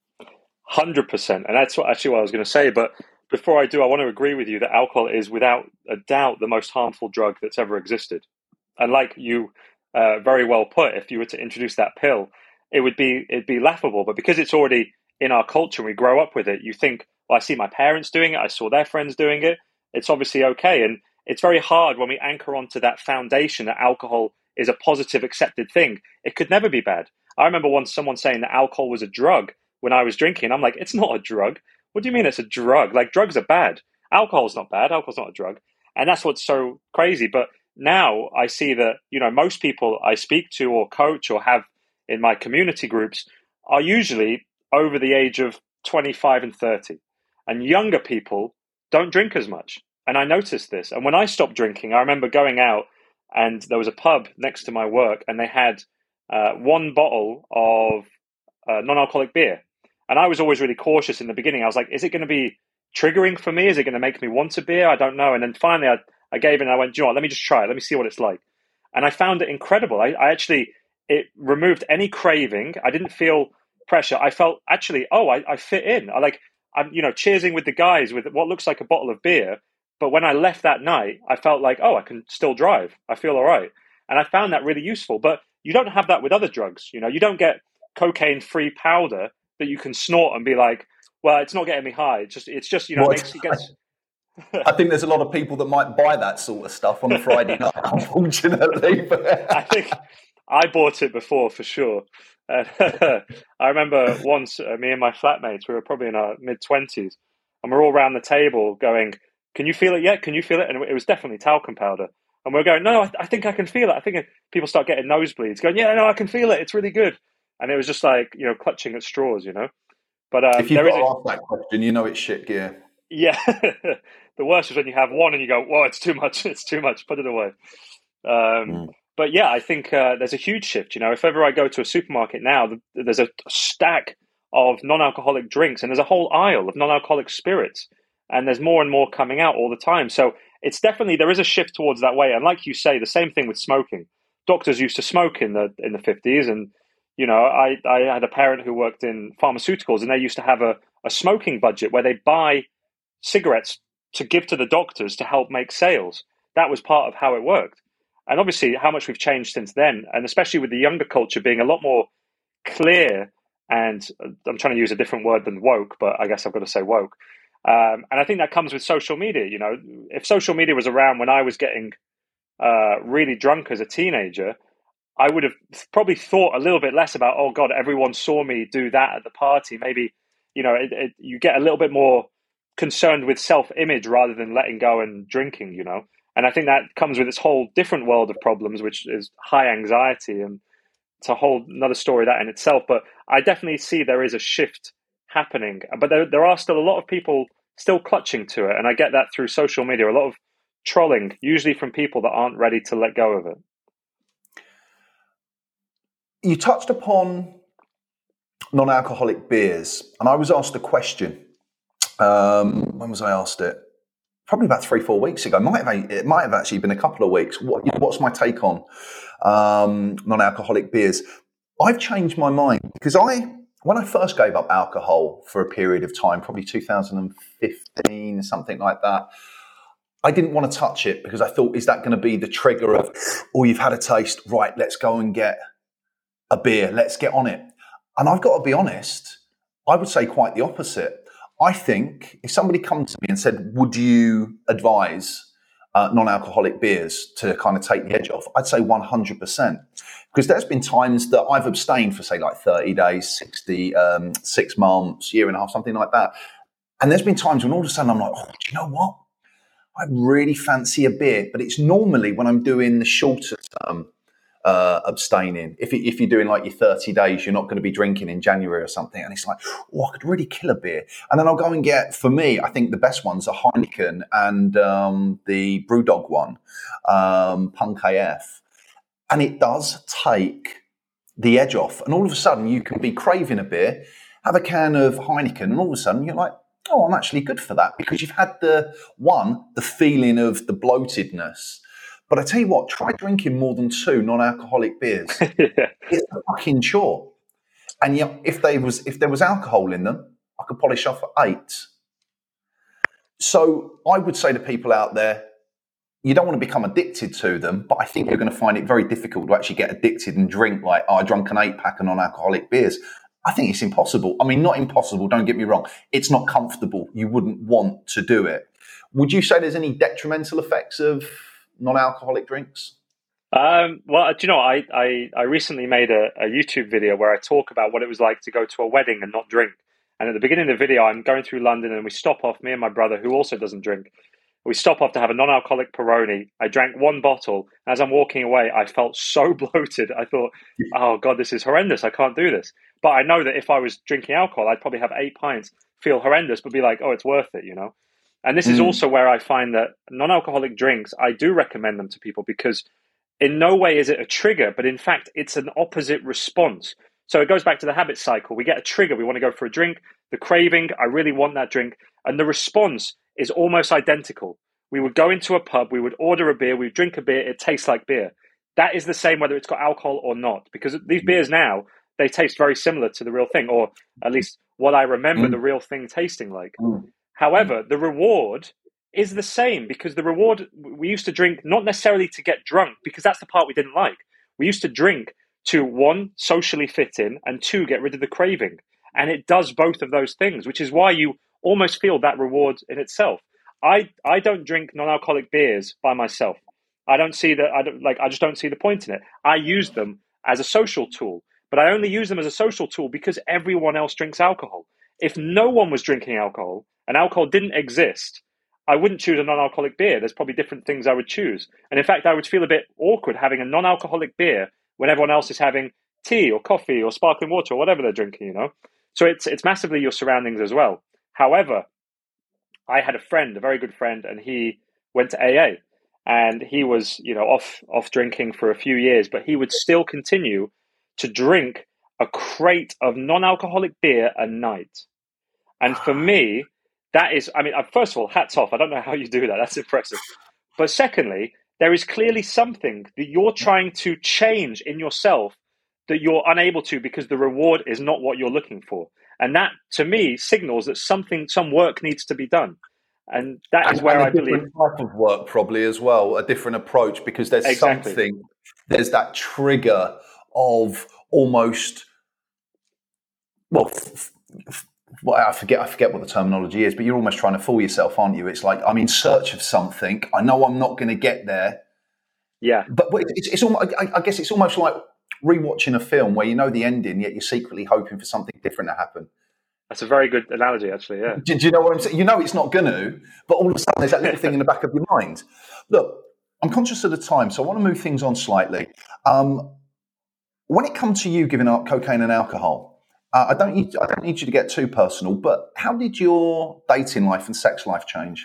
100%. And that's actually what I was going to say. But before I do, I want to agree with you that alcohol is without a doubt the most harmful drug that's ever existed. And like you very well put, if you were to introduce that pill, it'd be laughable. But because it's already in our culture, we grow up with it, you think, well, I see my parents doing it, I saw their friends doing it, it's obviously okay. And it's very hard when we anchor onto that foundation that alcohol is a positive, accepted thing. It could never be bad. I remember once someone saying that alcohol was a drug when I was drinking. I'm like, it's not a drug. What do you mean it's a drug? Like, drugs are bad. Alcohol's not bad. Alcohol's not a drug. And that's what's so crazy. But now I see that, most people I speak to or coach or have in my community groups are usually over the age of 25 and 30. And younger people don't drink as much. And I noticed this. And when I stopped drinking, I remember going out and there was a pub next to my work and they had one bottle of non-alcoholic beer. And I was always really cautious in the beginning. I was like, is it going to be triggering for me? Is it going to make me want a beer? I don't know. And then finally I gave in and I went, do you know what? Let me just try it. Let me see what it's like. And I found it incredible. It removed any craving. I didn't feel pressure. I felt actually, I fit in. I'm cheersing with the guys with what looks like a bottle of beer. But when I left that night, I felt like, I can still drive. I feel all right. And I found that really useful. But you don't have that with other drugs. You don't get cocaine-free powder that you can snort and be like, well, it's not getting me high. It's just makes you get. I think there's a lot of people that might buy that sort of stuff on a Friday night, unfortunately. I think I bought it before for sure. I remember once me and my flatmates, we were probably in our mid-20s, and we're all around the table going, can you feel it yet? Can you feel it? And it was definitely talcum powder. And we're going, no, I think I can feel it. I think people start getting nosebleeds, going, yeah, no, I can feel it. It's really good. And it was just like, clutching at straws, But if you've got to ask that question, it's shit gear. Yeah. The worst is when you have one and you go, whoa, it's too much. It's too much. Put it away. But yeah, I think there's a huge shift. If ever I go to a supermarket now, there's a stack of non-alcoholic drinks and there's a whole aisle of non-alcoholic spirits. And there's more and more coming out all the time. So it's definitely, there is a shift towards that way. And like you say, the same thing with smoking. Doctors used to smoke in the 50s. And, I had a parent who worked in pharmaceuticals and they used to have a smoking budget where they buy cigarettes to give to the doctors to help make sales. That was part of how it worked. And obviously how much we've changed since then. And especially with the younger culture being a lot more clear. And I'm trying to use a different word than woke, but I guess I've got to say woke. And I think that comes with social media. If social media was around when I was getting really drunk as a teenager, I would have probably thought a little bit less about, oh God, everyone saw me do that at the party. Maybe, you get a little bit more concerned with self-image rather than letting go and drinking, And I think that comes with this whole different world of problems, which is high anxiety. And it's a whole another story that in itself. But I definitely see there is a shift happening. But there are still a lot of people still clutching to it. And I get that through social media, a lot of trolling, usually from people that aren't ready to let go of it. You touched upon non-alcoholic beers, and I was asked a question. When was I asked it? Probably about 3-4 weeks ago. It might have actually been a couple of weeks. What's my take on non-alcoholic beers? I've changed my mind because when I first gave up alcohol for a period of time, probably 2015, something like that, I didn't want to touch it because I thought, is that going to be the trigger of, oh, you've had a taste, right, let's go and get a beer, let's get on it. And I've got to be honest, I would say quite the opposite. I think if somebody comes to me and said, would you advise non-alcoholic beers to kind of take the edge off? I'd say 100%. Because there's been times that I've abstained for, say, like 30 days, 60, 6 months, year and a half, something like that. And there's been times when all of a sudden I'm like, oh, do you know what? I really fancy a beer. But it's normally when I'm doing the shorter term abstaining. If you're doing like your 30 days, you're not going to be drinking in January or something. And it's like, oh, I could really kill a beer. And then I'll go and get, for me, I think the best ones are Heineken and the Brewdog one, Punk AF. And it does take the edge off. And all of a sudden you can be craving a beer, have a can of Heineken, and all of a sudden you're like, oh, I'm actually good for that, because you've had the feeling of the bloatedness. But I tell you what, try drinking more than 2 non-alcoholic beers. Yeah. It's a fucking chore. And yet, if there was alcohol in them, I could polish off at 8. So I would say to people out there, you don't want to become addicted to them, but I think you're going to find it very difficult to actually get addicted and drink like, I drank an 8-pack of non-alcoholic beers. I think it's impossible. I mean, not impossible, don't get me wrong. It's not comfortable. You wouldn't want to do it. Would you say there's any detrimental effects of non-alcoholic drinks? Well, do you know, I recently made a YouTube video where I talk about what it was like to go to a wedding and not drink. And at the beginning of the video, I'm going through London and we stop off, me and my brother, who also doesn't drink. We stop off to have a non-alcoholic Peroni. I drank 1 bottle. As I'm walking away, I felt so bloated. I thought, oh God, this is horrendous. I can't do this. But I know that if I was drinking alcohol, I'd probably have 8 pints, feel horrendous, but be like, oh, it's worth it, you know? And this is also where I find that non-alcoholic drinks, I do recommend them to people, because in no way is it a trigger, but in fact, it's an opposite response. So it goes back to the habit cycle. We get a trigger. We want to go for a drink. The craving, I really want that drink. And the response is almost identical. We would go into a pub, we would order a beer, we'd drink a beer, it tastes like beer. That is the same whether it's got alcohol or not, because these beers now, they taste very similar to the real thing, or at least what I remember the real thing tasting like. However, the reward is the same, because the reward, we used to drink not necessarily to get drunk, because that's the part we didn't like. We used to drink to, 1, socially fit in, and 2, get rid of the craving. And it does both of those things, which is why you almost feel that reward in itself. I don't drink non-alcoholic beers by myself. I just don't see the point in it. I use them as a social tool, but I only use them as a social tool because everyone else drinks alcohol. If no one was drinking alcohol and alcohol didn't exist, I wouldn't choose a non-alcoholic beer. There's probably different things I would choose. And in fact, I would feel a bit awkward having a non-alcoholic beer when everyone else is having tea or coffee or sparkling water or whatever they're drinking, you know? So it's massively your surroundings as well. However, I had a friend, a very good friend, and he went to AA, and he was, you know, off drinking for a few years, but he would still continue to drink a crate of non-alcoholic beer a night. And for me, that is, I mean, first of all, hats off. I don't know how you do that. That's impressive. But secondly, there is clearly something that you're trying to change in yourself that you're unable to, because the reward is not what you're looking for. And that, to me, signals that some work needs to be done. And that is where I believe... different type of work probably as well, a different approach, because there's there's that trigger of almost, well, I forget what the terminology is, but you're almost trying to fool yourself, aren't you? It's like, I'm in search of something. I know I'm not going to get there. Yeah. But it's almost, I guess it's almost like rewatching a film where you know the ending, yet you're secretly hoping for something different to happen. That's a very good analogy, actually, yeah. Do you know what I'm saying? You know it's not going to, but all of a sudden there's that little thing in the back of your mind. Look, I'm conscious of the time, so I want to move things on slightly. When it comes to you giving up cocaine and alcohol, I don't need you to get too personal, but how did your dating life and sex life change?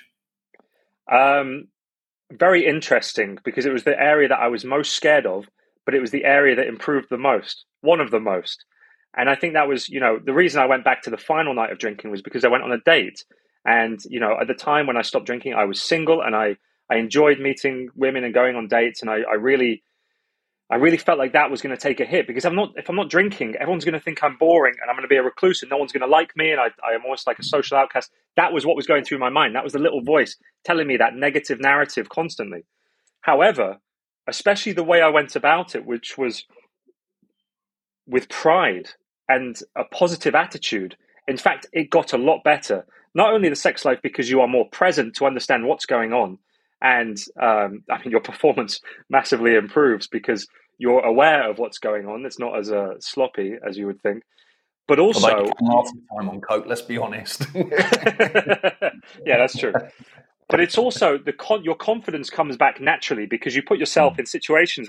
Very interesting, because it was the area that I was most scared of, but it was the area that improved the most, one of the most. And I think that was, you know, the reason I went back to the final night of drinking was because I went on a date. And, you know, at the time when I stopped drinking, I was single, and I enjoyed meeting women and going on dates. And I really felt like that was going to take a hit, because if I'm not drinking, everyone's going to think I'm boring and I'm going to be a recluse and no one's going to like me. And I am almost like a social outcast. That was what was going through my mind. That was the little voice telling me that negative narrative constantly. However, especially the way I went about it, which was with pride and a positive attitude. In fact, it got a lot better. Not only the sex life, because you are more present to understand what's going on, and your performance massively improves because you're aware of what's going on. It's not as sloppy as you would think. But also, half the time on coke. Let's be honest. Yeah, that's true. But it's also your confidence comes back naturally, because you put yourself in situations where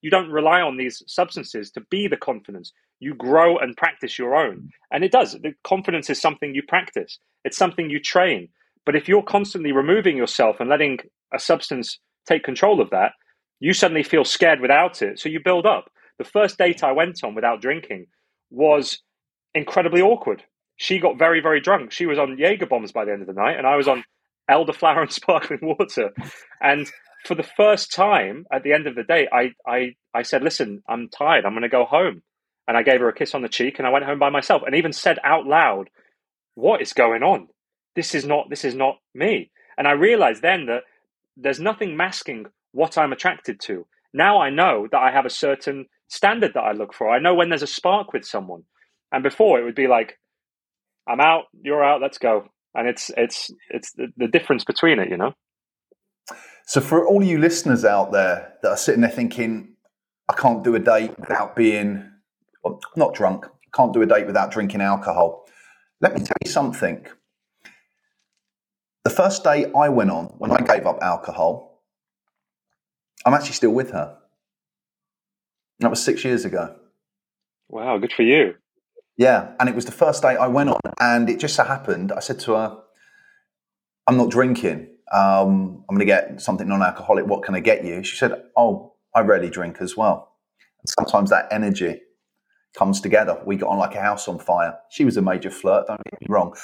you don't rely on these substances to be the confidence. You grow and practice your own. And it does. The confidence is something you practice. It's something you train. But if you're constantly removing yourself and letting a substance take control of that, you suddenly feel scared without it. So you build up. The first date I went on without drinking was incredibly awkward. She got very, very drunk. She was on Jaeger bombs by the end of the night, and I was on elderflower and sparkling water. And for the first time at the end of the day, I said, listen, I'm tired. I'm going to go home. And I gave her a kiss on the cheek, and I went home by myself, and even said out loud, what is going on? This is not me. And I realized then that there's nothing masking what I'm attracted to. Now I know that I have a certain standard that I look for. I know when there's a spark with someone. And before it would be like, I'm out, you're out, let's go. And it's the difference between it, you know? So for all you listeners out there that are sitting there thinking, I can't do a date without being, well, not drunk, can't do a date without drinking alcohol. Let me tell you something. The first day I went on, when I gave up alcohol, I'm actually still with her. That was 6 years ago. Wow, good for you. Yeah, and it was the first day I went on, and it just so happened, I said to her, I'm not drinking. I'm going to get something non-alcoholic. What can I get you? She said, oh, I rarely drink as well. And sometimes that energy comes together. We got on like a house on fire. She was a major flirt, don't get me wrong.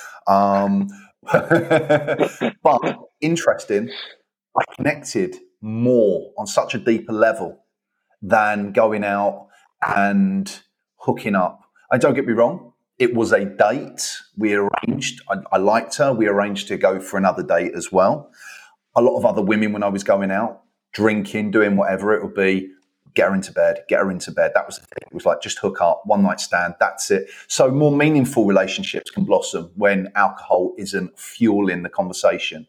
But interesting, I connected more on such a deeper level than going out and hooking up. And don't get me wrong, it was a date we arranged. I liked her. We arranged to go for another date as well. A lot of other women, when I was going out, drinking, doing whatever, it would be, get her into bed. That was the thing. It was like, just hook up, one night stand, that's it. So more meaningful relationships can blossom when alcohol isn't fueling the conversation.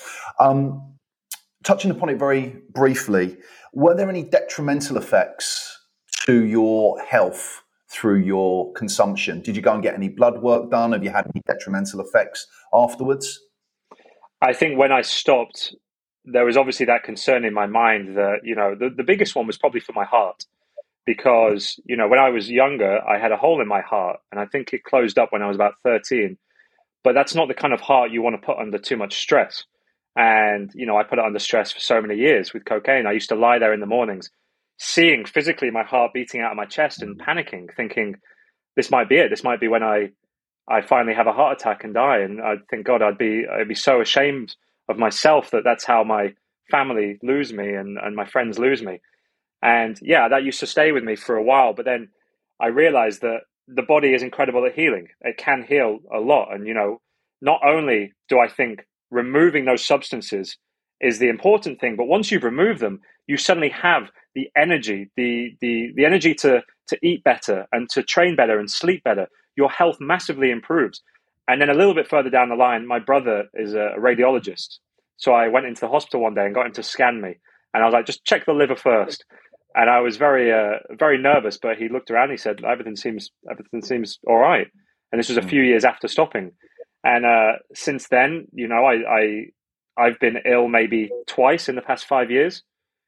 Touching upon it very briefly, were there any detrimental effects to your health through your consumption? Did you go and get any blood work done? Have you had any detrimental effects afterwards? I think when I stopped, there was obviously that concern in my mind that, you know, the biggest one was probably for my heart. Because, you know, when I was younger, I had a hole in my heart, and I think it closed up when I was about 13. But that's not the kind of heart you want to put under too much stress. And, you know, I put it under stress for so many years with cocaine. I used to lie there in the mornings, seeing physically my heart beating out of my chest and panicking, thinking, this might be it. This might be when I finally have a heart attack and die. And I think, God, I'd be so ashamed of myself that that's how my family lose me and my friends lose me. And yeah, that used to stay with me for a while. But then I realized that the body is incredible at healing. It can heal a lot. And, you know, not only do I think removing those substances is the important thing, but once you've removed them, you suddenly have the energy, the energy to eat better and to train better and sleep better. Your health massively improves. And then a little bit further down the line, my brother is a radiologist. So I went into the hospital one day and got him to scan me. And I was like, just check the liver first. And I was very nervous, but he looked around and he said, everything seems all right. And this was a few years after stopping. And since then, you know, I've been ill maybe twice in the past 5 years.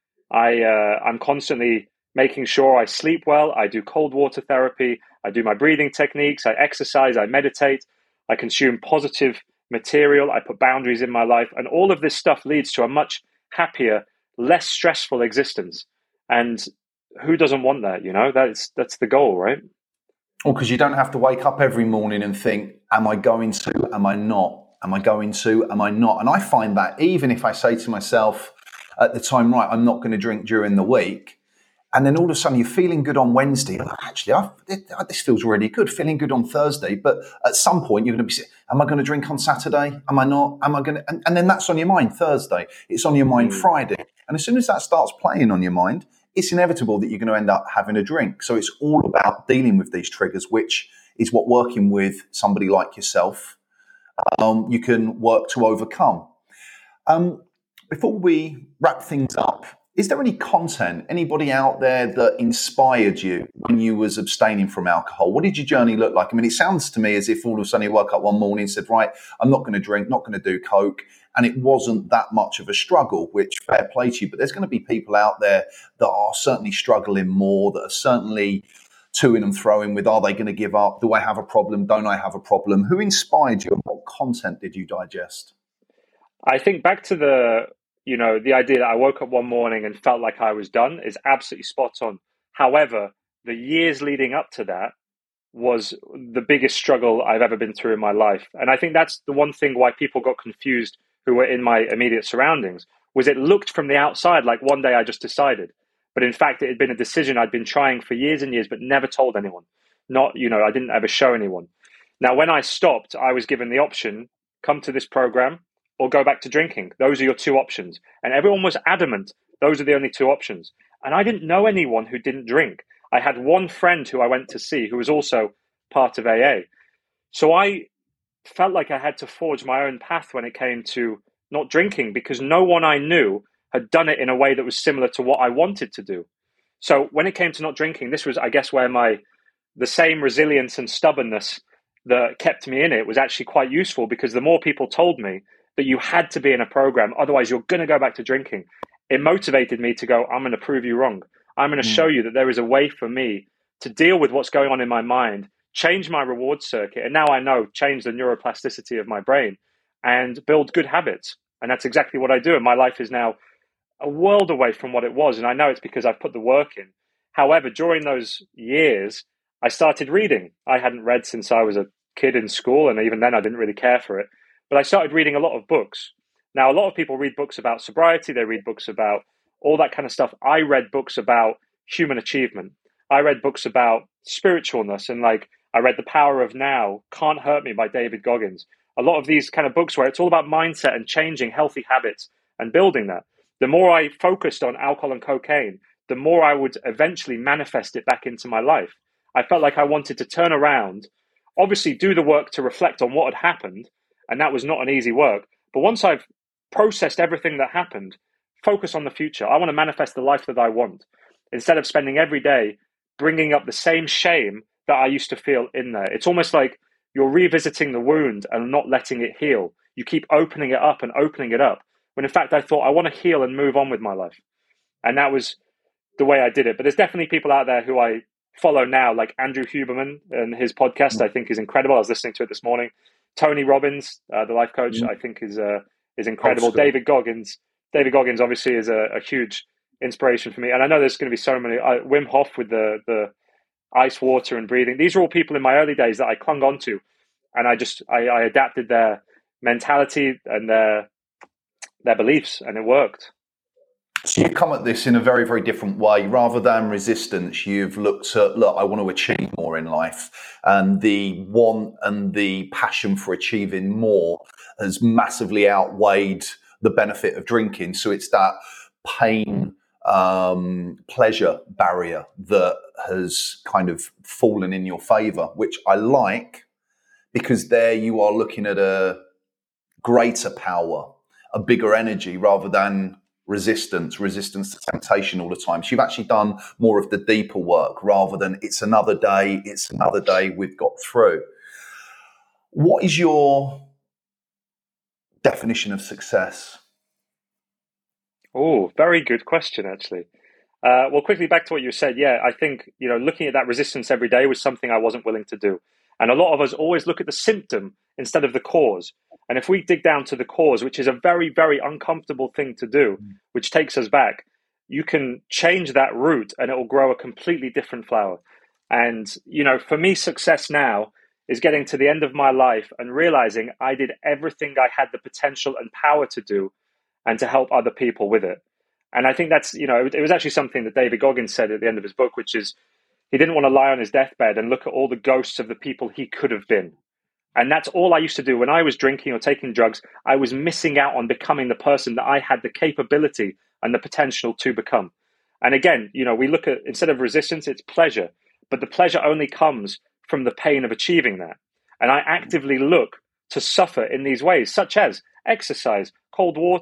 I'm constantly making sure I sleep well. I do cold water therapy. I do my breathing techniques. I exercise. I meditate. I consume positive material. I put boundaries in my life. And all of this stuff leads to a much happier, less stressful existence. And who doesn't want that? You know, that's the goal, right? Well, because you don't have to wake up every morning and think, am I going to, am I not? Am I going to, am I not? And I find that even if I say to myself at the time, right, I'm not going to drink during the week, and then all of a sudden you're feeling good on Wednesday, actually, this feels really good, feeling good on Thursday, but at some point you're going to be, am I going to drink on Saturday? Am I not? Am I going to? And then that's on your mind Thursday. It's on your mind Friday. And as soon as that starts playing on your mind, it's inevitable that you're going to end up having a drink. So it's all about dealing with these triggers, which is what working with somebody like yourself, you can work to overcome. Before we wrap things up, Is there any content, anybody out there that inspired you when you was abstaining from alcohol? What did your journey look like? I mean, it sounds to me as if all of a sudden you woke up one morning and said, right, I'm not going to drink, not going to do Coke. And it wasn't that much of a struggle, which fair play to you. But there's going to be people out there that are certainly struggling more, that are certainly toing and throwing with, are they going to give up? Do I have a problem? Don't I have a problem? Who inspired you and what content did you digest? I think back to the idea that I woke up one morning and felt like I was done is absolutely spot on. However, the years leading up to that was the biggest struggle I've ever been through in my life. And I think that's the one thing why people got confused who were in my immediate surroundings, was it looked from the outside like one day I just decided. But in fact, it had been a decision I'd been trying for years and years, but never told anyone. I didn't ever show anyone. Now, when I stopped, I was given the option, come to this program or go back to drinking. Those are your two options. And everyone was adamant those are the only two options. And I didn't know anyone who didn't drink. I had one friend who I went to see who was also part of AA. So I felt like I had to forge my own path when it came to not drinking, because no one I knew had done it in a way that was similar to what I wanted to do. So when it came to not drinking, this was, I guess, where the same resilience and stubbornness that kept me in it was actually quite useful, because the more people told me that you had to be in a program, otherwise you're going to go back to drinking, it motivated me to go, I'm going to prove you wrong. I'm going to show you that there is a way for me to deal with what's going on in my mind, change my reward circuit, and now I know, change the neuroplasticity of my brain and build good habits. And that's exactly what I do. And my life is now a world away from what it was. And I know it's because I've put the work in. However, during those years, I started reading. I hadn't read since I was a kid in school, and even then I didn't really care for it. But I started reading a lot of books. Now, a lot of people read books about sobriety. They read books about all that kind of stuff. I read books about human achievement. I read books about spiritualness, and I read The Power of Now, Can't Hurt Me by David Goggins. A lot of these kind of books where it's all about mindset and changing healthy habits and building that. The more I focused on alcohol and cocaine, the more I would eventually manifest it back into my life. I felt like I wanted to turn around, obviously do the work to reflect on what had happened, and that was not an easy work. But once I've processed everything that happened, focus on the future. I want to manifest the life that I want, instead of spending every day bringing up the same shame that I used to feel in there. It's almost like you're revisiting the wound and not letting it heal. You keep opening it up and opening it up, when in fact I thought I want to heal and move on with my life. And that was the way I did it. But there's definitely people out there who I follow now, like Andrew Huberman, and his podcast I think is incredible. I was listening to it this morning. Tony Robbins, the life coach, I think is incredible. David Goggins obviously is a huge inspiration for me. And I know there's going to be so many. Wim Hof with the ice water and breathing. These are all people in my early days that I clung on to, and I adapted their mentality and their beliefs, and it worked. So you come at this in a very, very different way. Rather than resistance, you've looked at, look, I want to achieve more in life. And the want and the passion for achieving more has massively outweighed the benefit of drinking. So it's that pain, pleasure barrier that has kind of fallen in your favor, which I like, because there you are looking at a greater power, a bigger energy, rather than resistance to temptation all the time. So you've actually done more of the deeper work, rather than it's another day we've got through. What is your definition of success? Oh, very good question, actually. Well, quickly back to what you said. Yeah, I think, looking at that resistance every day was something I wasn't willing to do. And a lot of us always look at the symptom instead of the cause. And if we dig down to the cause, which is a very, very uncomfortable thing to do, which takes us back, you can change that root and it will grow a completely different flower. And, for me, success now is getting to the end of my life and realizing I did everything I had the potential and power to do, and to help other people with it. And I think that's, it was actually something that David Goggins said at the end of his book, which is he didn't want to lie on his deathbed and look at all the ghosts of the people he could have been. And that's all I used to do when I was drinking or taking drugs. I was missing out on becoming the person that I had the capability and the potential to become. And again, we look at, instead of resistance, it's pleasure. But the pleasure only comes from the pain of achieving that. And I actively look to suffer in these ways, such as exercise, cold water,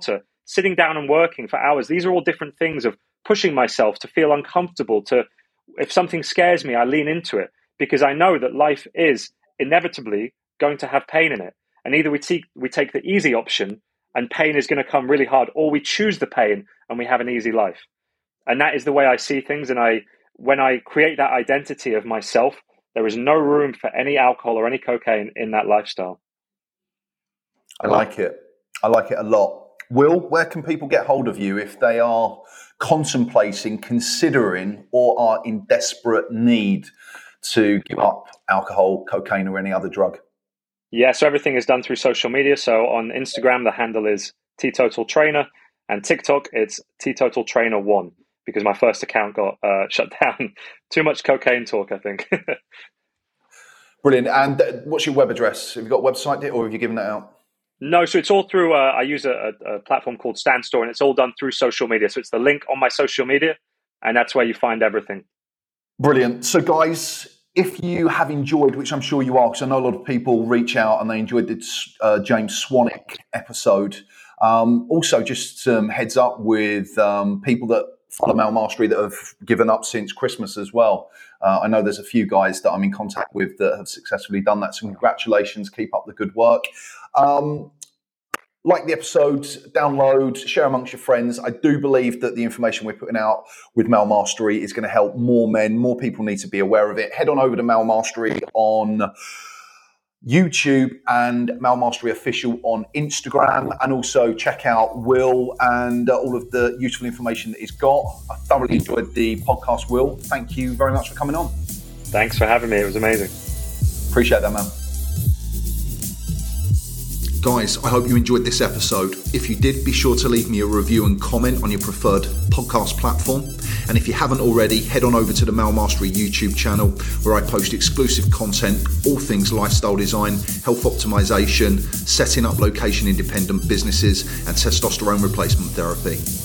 sitting down and working for hours. These are all different things of pushing myself to feel uncomfortable, to, if something scares me, I lean into it, because I know that life is inevitably going to have pain in it. And either we take the easy option and pain is going to come really hard, or we choose the pain and we have an easy life. And that is the way I see things. And when I create that identity of myself, there is no room for any alcohol or any cocaine in that lifestyle. I like it. I like it a lot. Will, where can people get hold of you if they are contemplating, considering, or are in desperate need to give up alcohol, cocaine, or any other drug? Yeah, so everything is done through social media. So on Instagram, the handle is Teetotal Trainer, and TikTok, it's Teetotal Trainer 1, because my first account got shut down. Too much cocaine talk, I think. Brilliant. And what's your web address? Have you got a website, or have you given that out? No, so it's all through, I use a platform called Standstore, and it's all done through social media. So it's the link on my social media, and that's where you find everything. Brilliant. So guys, if you have enjoyed, which I'm sure you are, because I know a lot of people reach out and they enjoyed the James Swanwick episode. Also, just some heads up with people that follow Male Mastery that have given up since Christmas as well. I know there's a few guys that I'm in contact with that have successfully done that. So congratulations, keep up the good work. Like the episode, download, share amongst your friends. I do believe that the information we're putting out with Male Mastery is going to help more men. More people need to be aware of it. Head on over to Male Mastery on YouTube and Male Mastery Official on Instagram, and also check out Will and all of the useful information that he's got. I thoroughly enjoyed the podcast, Will. Thank you very much for coming on. Thanks for having me. It was amazing. Appreciate that, man. Guys, I hope you enjoyed this episode. If you did, be sure to leave me a review and comment on your preferred podcast platform. And if you haven't already, head on over to the Male Mastery YouTube channel, where I post exclusive content, all things lifestyle design, health optimization, setting up location independent businesses, and testosterone replacement therapy.